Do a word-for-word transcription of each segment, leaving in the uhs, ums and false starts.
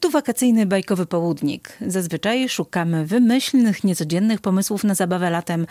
Tu wakacyjny bajkowy południk. Zazwyczaj szukamy wymyślnych, niecodziennych pomysłów na zabawę latem,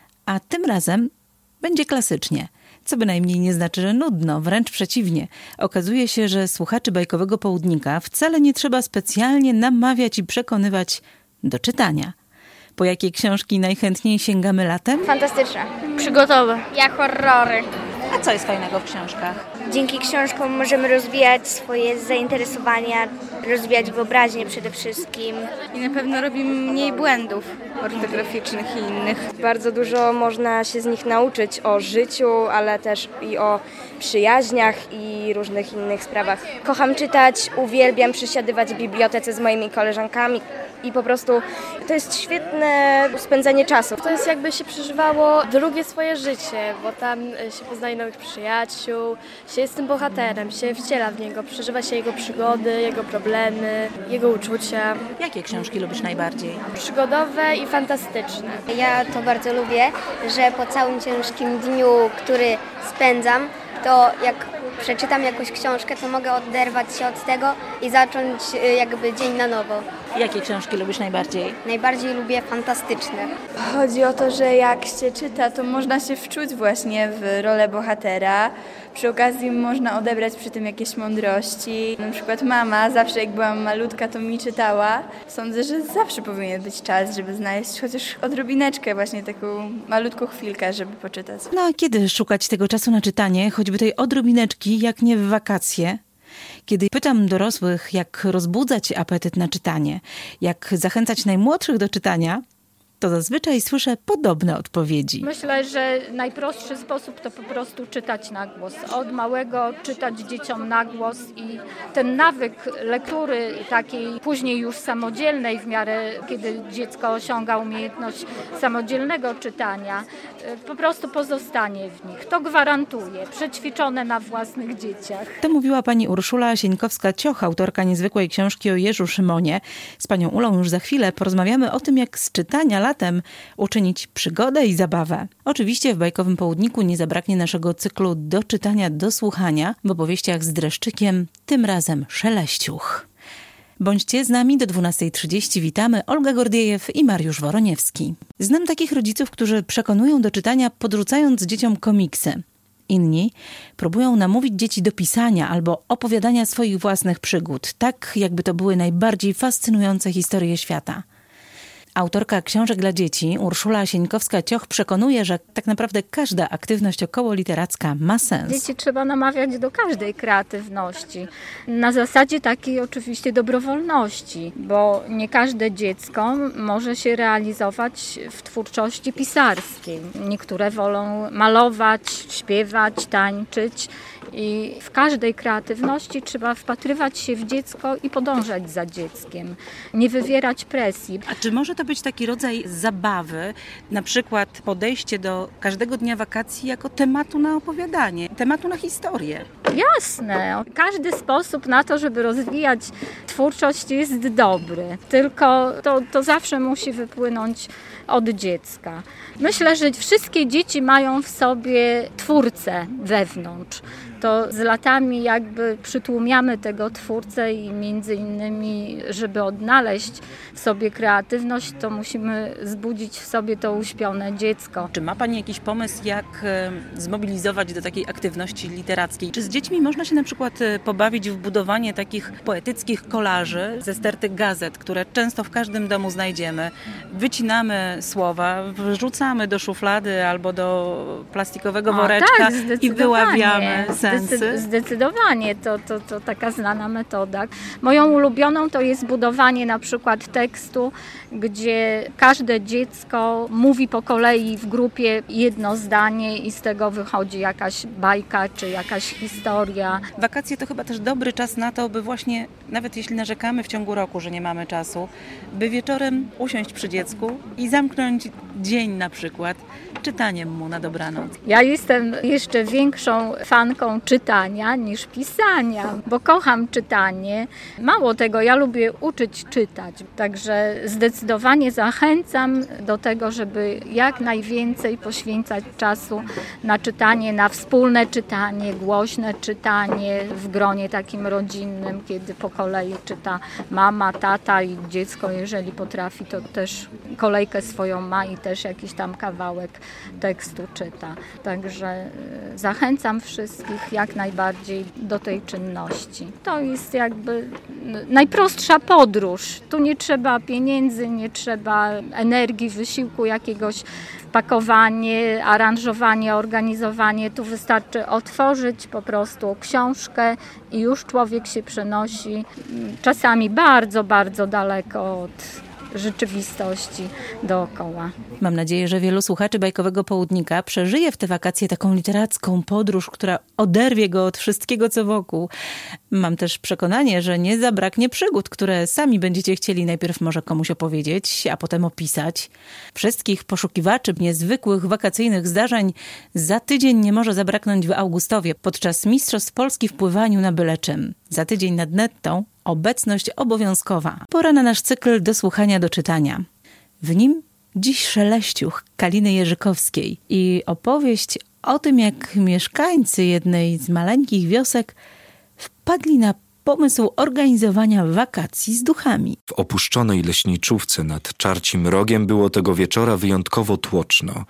a tym razem będzie klasycznie. Co bynajmniej nie znaczy, że nudno, wręcz przeciwnie. Okazuje się, że słuchaczy bajkowego południka wcale nie trzeba specjalnie namawiać i przekonywać do czytania. Po jakie książki najchętniej sięgamy latem? Fantastyczne, przygotowe, ja horrory. A co jest fajnego w książkach? Dzięki książkom możemy rozwijać swoje zainteresowania, rozwijać wyobraźnię przede wszystkim. I na pewno robimy mniej błędów ortograficznych i innych. Bardzo dużo można się z nich nauczyć o życiu, ale też i o przyjaźniach i różnych innych sprawach. Kocham czytać, uwielbiam przesiadywać w bibliotece z moimi koleżankami i po prostu to jest świetne spędzenie czasu. To jest jakby się przeżywało drugie swoje życie, bo tam się poznaje nowych przyjaciół, się jest tym bohaterem, się wciela w niego, przeżywa się jego przygody, jego problemy, jego uczucia. Jakie książki lubisz najbardziej? Przygodowe i fantastyczne. Ja to bardzo lubię, że po całym ciężkim dniu, który spędzam, to jak przeczytam jakąś książkę, to mogę oderwać się od tego i zacząć jakby dzień na nowo. Jakie książki lubisz najbardziej? Najbardziej lubię fantastyczne. Chodzi o to, że jak się czyta, to można się wczuć właśnie w rolę bohatera. Przy okazji można odebrać przy tym jakieś mądrości. Na przykład mama zawsze jak byłam malutka, to mi czytała. Sądzę, że zawsze powinien być czas, żeby znaleźć chociaż odrobineczkę, właśnie taką malutką chwilkę, żeby poczytać. No a kiedy szukać tego czasu na czytanie, choćby tej odrobineczki, jak nie w wakacje? Kiedy pytam dorosłych, jak rozbudzać apetyt na czytanie, jak zachęcać najmłodszych do czytania, to zazwyczaj słyszę podobne odpowiedzi. Myślę, że najprostszy sposób to po prostu czytać na głos. Od małego czytać dzieciom na głos i ten nawyk lektury takiej później już samodzielnej w miarę, kiedy dziecko osiąga umiejętność samodzielnego czytania, po prostu pozostanie w nich. To gwarantuje, przećwiczone na własnych dzieciach. To mówiła pani Urszula Sieńkowska-Cioch, autorka niezwykłej książki o Jeżu Szymonie. Z panią Ulą już za chwilę porozmawiamy o tym, jak z czytania latem uczynić przygodę i zabawę. Oczywiście w bajkowym południku nie zabraknie naszego cyklu do czytania, do słuchania, w opowieściach z dreszczykiem, tym razem Szeleściuch. Bądźcie z nami do dwunastej trzydzieści. Witamy, Olga Gordiejew i Mariusz Woroniewski. Znam takich rodziców, którzy przekonują do czytania, podrzucając dzieciom komiksy. Inni próbują namówić dzieci do pisania albo opowiadania swoich własnych przygód, tak jakby to były najbardziej fascynujące historie świata. Autorka książek dla dzieci, Urszula Sieńkowska-Cioch, przekonuje, że tak naprawdę każda aktywność okołoliteracka ma sens. Dzieci trzeba namawiać do każdej kreatywności. Na zasadzie takiej oczywiście dobrowolności, bo nie każde dziecko może się realizować w twórczości pisarskiej. Niektóre wolą malować, śpiewać, tańczyć. I w każdej kreatywności trzeba wpatrywać się w dziecko i podążać za dzieckiem. Nie wywierać presji. A czy może to być taki rodzaj zabawy, na przykład podejście do każdego dnia wakacji jako tematu na opowiadanie, tematu na historię? Jasne. Każdy sposób na to, żeby rozwijać twórczość jest dobry. Tylko to, to zawsze musi wypłynąć od dziecka. Myślę, że wszystkie dzieci mają w sobie twórcę wewnątrz. To z latami jakby przytłumiamy tego twórcę i między innymi, żeby odnaleźć w sobie kreatywność, to musimy zbudzić w sobie to uśpione dziecko. Czy ma pani jakiś pomysł, jak zmobilizować do takiej aktywności literackiej? Czy z dziećmi można się na przykład pobawić w budowanie takich poetyckich kolaży ze sterty gazet, które często w każdym domu znajdziemy? Wycinamy słowa, wrzucamy do szuflady albo do plastikowego woreczka o, tak, i wyławiamy sensy. Zdecydowanie, to, to, to taka znana metoda. Moją ulubioną to jest budowanie na przykład tekstu, gdzie każde dziecko mówi po kolei w grupie jedno zdanie i z tego wychodzi jakaś bajka czy jakaś historia. Wakacje to chyba też dobry czas na to, by właśnie, nawet jeśli narzekamy w ciągu roku, że nie mamy czasu, by wieczorem usiąść przy dziecku i zamknąć dzień na przykład czytaniem mu na dobranoc? Ja jestem jeszcze większą fanką czytania niż pisania, bo kocham czytanie. Mało tego, ja lubię uczyć czytać, także zdecydowanie zachęcam do tego, żeby jak najwięcej poświęcać czasu na czytanie, na wspólne czytanie, głośne czytanie w gronie takim rodzinnym, kiedy po kolei czyta mama, tata i dziecko, jeżeli potrafi, to też kolejkę swoją ma i też jakiś tam kawałek tekstu czyta. Także zachęcam wszystkich jak najbardziej do tej czynności. To jest jakby najprostsza podróż. Tu nie trzeba pieniędzy, nie trzeba energii, wysiłku jakiegoś, pakowanie, aranżowanie, organizowanie. Tu wystarczy otworzyć po prostu książkę i już człowiek się przenosi czasami bardzo, bardzo daleko od rzeczywistości dookoła. Mam nadzieję, że wielu słuchaczy Bajkowego Południka przeżyje w te wakacje taką literacką podróż, która oderwie go od wszystkiego, co wokół. Mam też przekonanie, że nie zabraknie przygód, które sami będziecie chcieli najpierw może komuś opowiedzieć, a potem opisać. Wszystkich poszukiwaczy niezwykłych wakacyjnych zdarzeń za tydzień nie może zabraknąć w Augustowie podczas Mistrzostw Polski w pływaniu na byle czym. Za tydzień nad Nettą obecność obowiązkowa. Pora na nasz cykl do słuchania, do czytania. W nim dziś Szeleściuch Kaliny Jerzykowskiej i opowieść o tym, jak mieszkańcy jednej z maleńkich wiosek wpadli na pomysł organizowania wakacji z duchami. W opuszczonej leśniczówce nad Czarcim Rogiem było tego wieczora wyjątkowo tłoczno.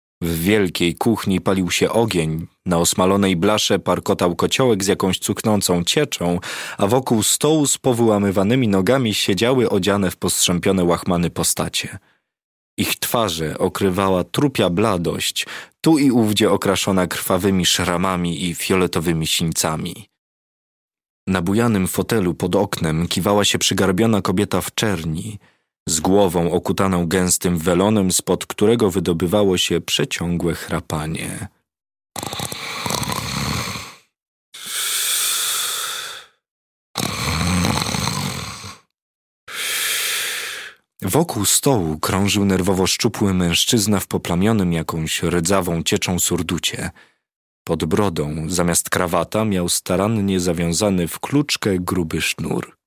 W wielkiej kuchni palił się ogień, na osmalonej blasze parkotał kociołek z jakąś cuchnącą cieczą, a wokół stołu z powyłamywanymi nogami siedziały odziane w postrzępione łachmany postacie. Ich twarze okrywała trupia bladość, tu i ówdzie okraszona krwawymi szramami i fioletowymi sińcami. Na bujanym fotelu pod oknem kiwała się przygarbiona kobieta w czerni, z głową okutaną gęstym welonem, spod którego wydobywało się przeciągłe chrapanie. Wokół stołu krążył nerwowo szczupły mężczyzna w poplamionym jakąś rdzawą cieczą surducie. Pod brodą, zamiast krawata, miał starannie zawiązany w kluczkę gruby sznur.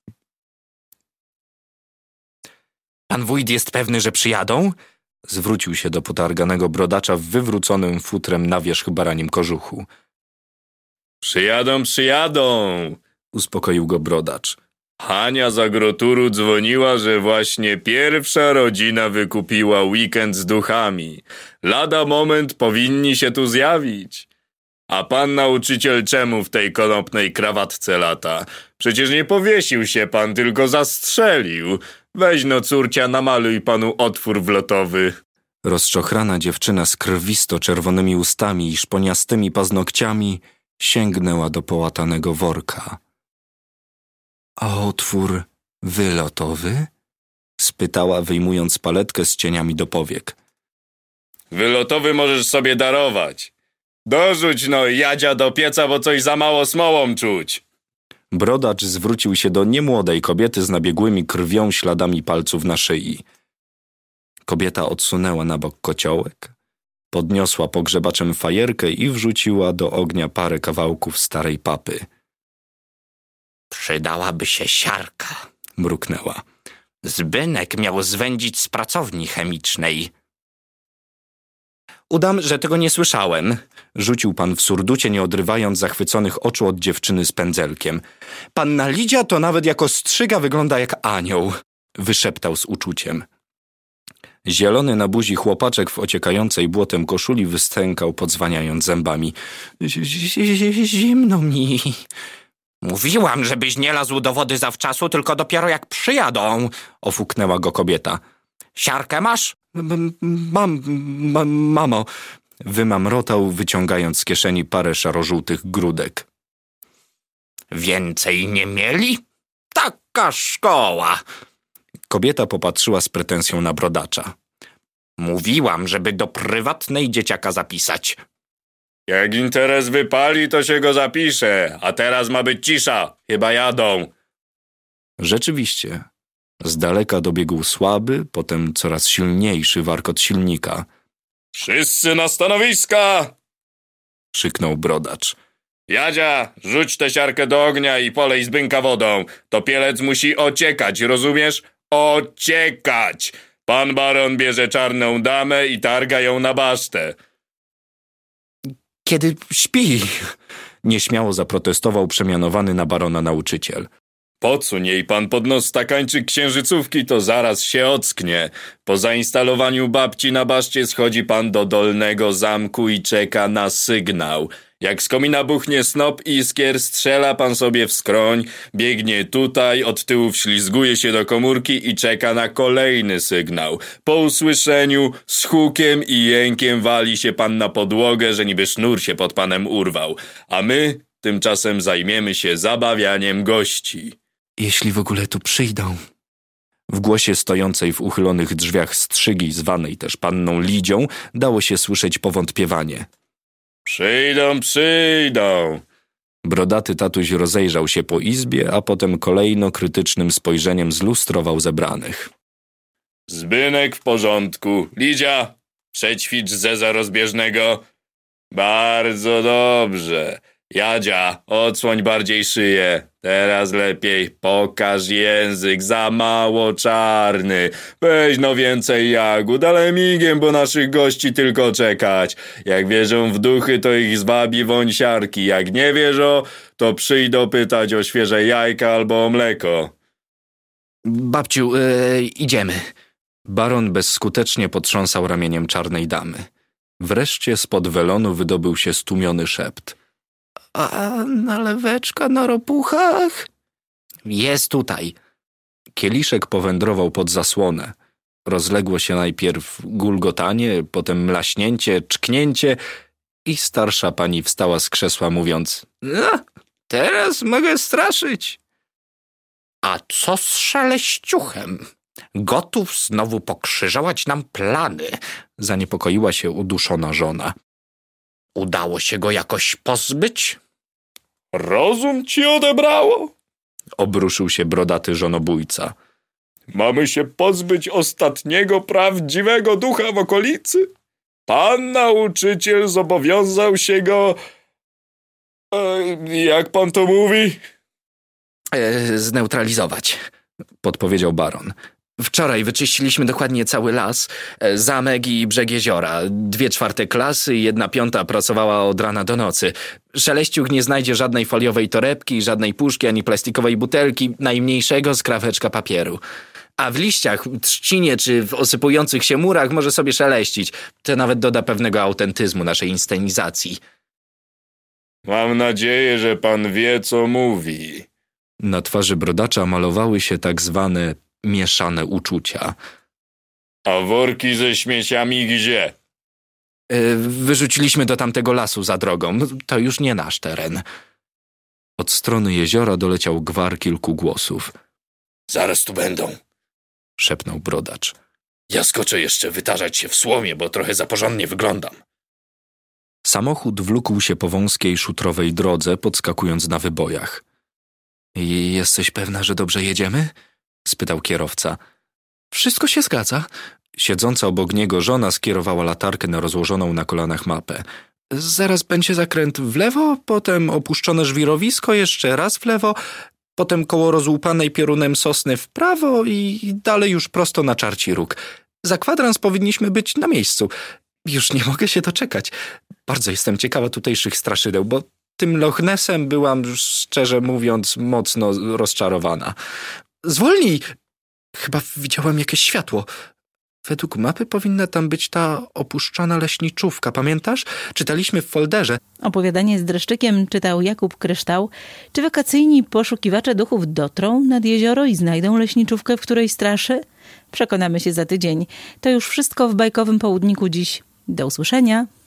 Pan wójt jest pewny, że przyjadą? Zwrócił się do potarganego brodacza w wywróconym futrem na wierzch baranim kożuchu. Przyjadą, przyjadą, uspokoił go brodacz. Hania z Agroturu dzwoniła, że właśnie pierwsza rodzina wykupiła weekend z duchami. Lada moment powinni się tu zjawić. A pan nauczyciel czemu w tej konopnej krawatce lata? Przecież nie powiesił się pan, tylko zastrzelił. Weź no córcia, namaluj panu otwór wlotowy. Rozczochrana dziewczyna z krwisto-czerwonymi ustami i szponiastymi paznokciami sięgnęła do połatanego worka. A otwór wylotowy? Spytała, wyjmując paletkę z cieniami do powiek. Wylotowy możesz sobie darować. Dorzuć no jadzia do pieca, bo coś za mało smołą czuć. Brodacz zwrócił się do niemłodej kobiety z nabiegłymi krwią śladami palców na szyi. Kobieta odsunęła na bok kociołek, podniosła pogrzebaczem fajerkę i wrzuciła do ognia parę kawałków starej papy. Przydałaby się siarka, mruknęła. Zbynek miał zwędzić z pracowni chemicznej. Udam, że tego nie słyszałem, rzucił pan w surducie, nie odrywając zachwyconych oczu od dziewczyny z pędzelkiem. Panna Lidia to nawet jako strzyga wygląda jak anioł, wyszeptał z uczuciem. Zielony na buzi chłopaczek w ociekającej błotem koszuli wystękał, podzwaniając zębami. Zimno mi. Mówiłam, żebyś nie lazł do wody zawczasu, tylko dopiero jak przyjadą, ofuknęła go kobieta. Siarkę masz? Mam, mam, mamo, wymamrotał, wyciągając z kieszeni parę szarożółtych grudek. Więcej nie mieli? Taka szkoła! Kobieta popatrzyła z pretensją na brodacza. Mówiłam, żeby do prywatnej dzieciaka zapisać. Jak interes wypali, to się go zapisze, a teraz ma być cisza, chyba jadą. Rzeczywiście, Z daleka dobiegł słaby, potem coraz silniejszy warkot silnika. Wszyscy na stanowiska! Krzyknął brodacz. Jadzia, rzuć tę siarkę do ognia i polej z bynka wodą. Topielec musi ociekać, rozumiesz? Ociekać! Pan baron bierze czarną damę i targa ją na basztę. Kiedy śpi, nieśmiało zaprotestował przemianowany na barona nauczyciel. Podsuń jej pan pod nos stakańczyk księżycówki, to zaraz się ocknie. Po zainstalowaniu babci na baszcie schodzi pan do dolnego zamku i czeka na sygnał. Jak z komina buchnie snop iskier, strzela pan sobie w skroń, biegnie tutaj, od tyłu wślizguje się do komórki i czeka na kolejny sygnał. Po usłyszeniu z hukiem i jękiem wali się pan na podłogę, że niby sznur się pod panem urwał. A my tymczasem zajmiemy się zabawianiem gości. Jeśli w ogóle tu przyjdą. W głosie stojącej w uchylonych drzwiach strzygi, zwanej też panną Lidzią, dało się słyszeć powątpiewanie. Przyjdą, przyjdą. Brodaty tatuś rozejrzał się po izbie, a potem kolejno krytycznym spojrzeniem zlustrował zebranych. Zbynek w porządku. Lidzia, przećwicz zeza rozbieżnego. Bardzo dobrze. Jadzia, odsłoń bardziej szyję. Teraz lepiej. Pokaż język, za mało czarny. Weź no więcej jagód, ale migiem, bo naszych gości tylko czekać. Jak wierzą w duchy, to ich zwabi woń siarki. Jak nie wierzą, to przyjdą pytać o świeże jajka albo o mleko. Babciu, yy, idziemy. Baron bezskutecznie potrząsał ramieniem czarnej damy. Wreszcie spod welonu wydobył się stłumiony szept. A naleweczka na ropuchach? Jest tutaj. Kieliszek powędrował pod zasłonę. Rozległo się najpierw gulgotanie, potem mlaśnięcie, czknięcie i starsza pani wstała z krzesła, mówiąc: no, teraz mogę straszyć. A co z szeleściuchem? Gotów znowu pokrzyżować nam plany? Zaniepokoiła się uduszona żona. Udało się go jakoś pozbyć? Rozum ci odebrało? Obruszył się brodaty żonobójca. Mamy się pozbyć ostatniego prawdziwego ducha w okolicy? Pan nauczyciel zobowiązał się go... E, jak pan to mówi? E, zneutralizować, podpowiedział baron. Wczoraj wyczyściliśmy dokładnie cały las, zamek i brzeg jeziora. Dwie czwarte klasy i jedna piąta pracowała od rana do nocy. Szeleściuch nie znajdzie żadnej foliowej torebki, żadnej puszki ani plastikowej butelki, najmniejszego skraweczka papieru. A w liściach, trzcinie czy w osypujących się murach może sobie szeleścić. To nawet doda pewnego autentyzmu naszej inscenizacji. Mam nadzieję, że pan wie, co mówi. Na twarzy brodacza malowały się tak zwane mieszane uczucia. A worki ze śmieciami gdzie? Yy, wyrzuciliśmy do tamtego lasu za drogą. To już nie nasz teren. Od strony jeziora doleciał gwar kilku głosów. Zaraz tu będą, szepnął brodacz. Ja skoczę jeszcze wytarzać się w słomie, bo trochę za porządnie wyglądam. Samochód wlókł się po wąskiej szutrowej drodze, podskakując na wybojach. I jesteś pewna, że dobrze jedziemy? Spytał kierowca. Wszystko się zgadza. Siedząca obok niego żona skierowała latarkę na rozłożoną na kolanach mapę. Zaraz będzie zakręt w lewo, potem opuszczone żwirowisko, jeszcze raz w lewo, potem koło rozłupanej piorunem sosny w prawo i dalej już prosto na Czarci Róg. Za kwadrans powinniśmy być na miejscu. Już nie mogę się doczekać. Bardzo jestem ciekawa tutejszych straszydeł, bo tym Loch Nessem byłam, szczerze mówiąc, mocno rozczarowana. Zwolnij! Chyba widziałam jakieś światło. Według mapy powinna tam być ta opuszczona leśniczówka, pamiętasz? Czytaliśmy w folderze. Opowiadanie z dreszczykiem czytał Jakub Kryształ. Czy wakacyjni poszukiwacze duchów dotrą nad jezioro i znajdą leśniczówkę, w której straszy? Przekonamy się za tydzień. To już wszystko w Bajkowym Południku dziś. Do usłyszenia.